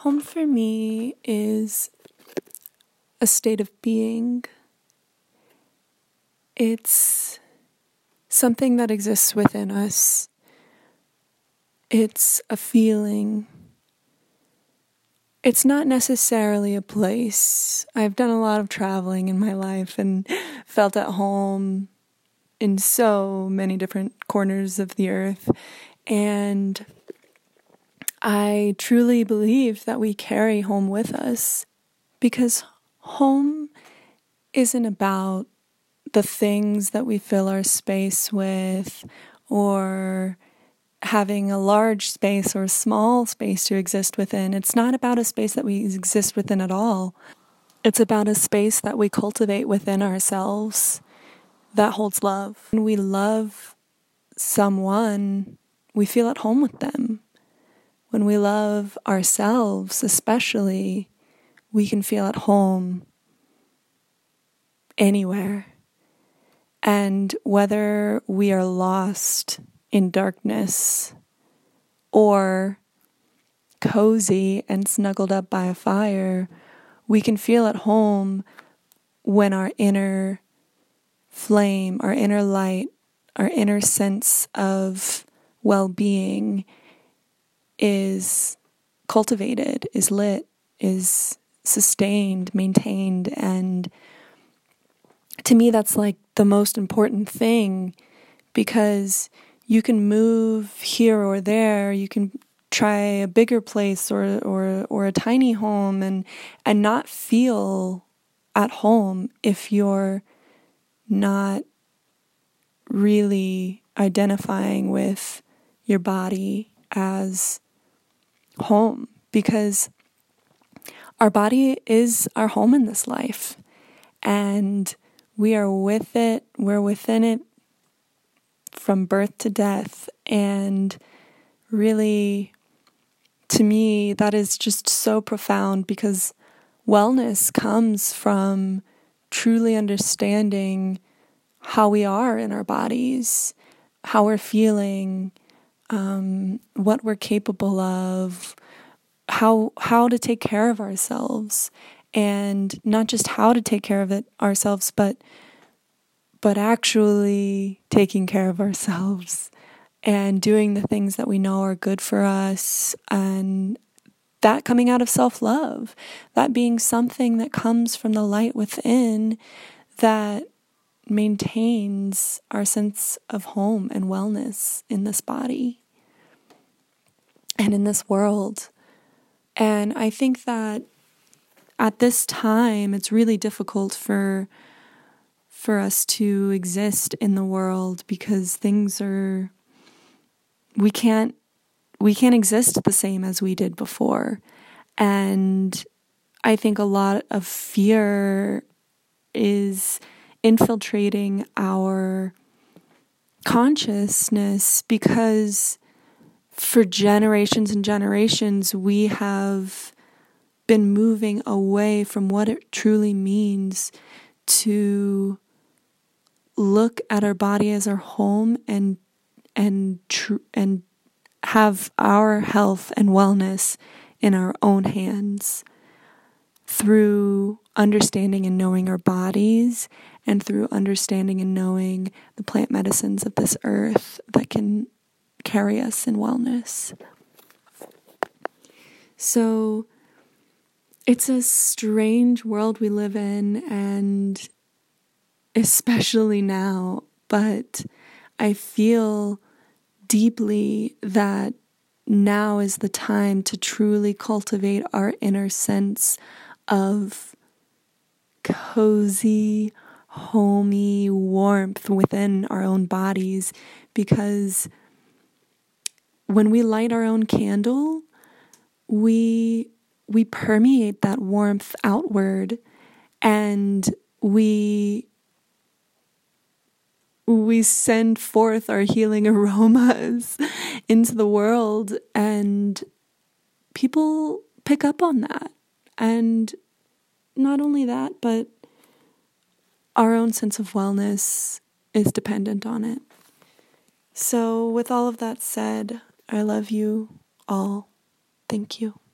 Home for me is a state of being. It's something that exists within us. It's a feeling. It's not necessarily a place. I've done a lot of traveling in my life and felt at home in so many different corners of the earth. And I truly believe that we carry home with us, because home isn't about the things that we fill our space with, or having a large space or a small space to exist within. It's not about a space that we exist within at all. It's about a space that we cultivate within ourselves that holds love. When we love someone, we feel at home with them. When we love ourselves, especially, we can feel at home anywhere. And whether we are lost in darkness or cozy and snuggled up by a fire, we can feel at home when our inner flame, our inner light, our inner sense of well-being is cultivated, is lit, is sustained, maintained. And to me, that's like the most important thing, because you can move here or there, you can try a bigger place or a tiny home and not feel at home if you're not really identifying with your body as home, because our body is our home in this life, and we are with it, we're within it from birth to death. And really, to me, that is just so profound, because wellness comes from truly understanding how we are in our bodies, how we're feeling, what we're capable of, how to take care of ourselves, and not just how to take care of it ourselves, but actually taking care of ourselves and doing the things that we know are good for us, and that coming out of self-love, that being something that comes from the light within that maintains our sense of home and wellness in this body and in this world. And I think that at this time, it's really difficult for us to exist in the world, because we can't exist the same as we did before. And I think a lot of fear is infiltrating our consciousness, because for generations and generations we have been moving away from what it truly means to look at our body as our home and have our health and wellness in our own hands, through understanding and knowing our bodies, and through understanding and knowing the plant medicines of this earth that can carry us in wellness. So it's a strange world we live in, and especially now, but I feel deeply that now is the time to truly cultivate our inner sense of cozy, homey warmth within our own bodies, because when we light our own candle, we permeate that warmth outward, and we send forth our healing aromas into the world, and people pick up on that. And not only that, but our own sense of wellness is dependent on it. So with all of that said, I love you all. Thank you.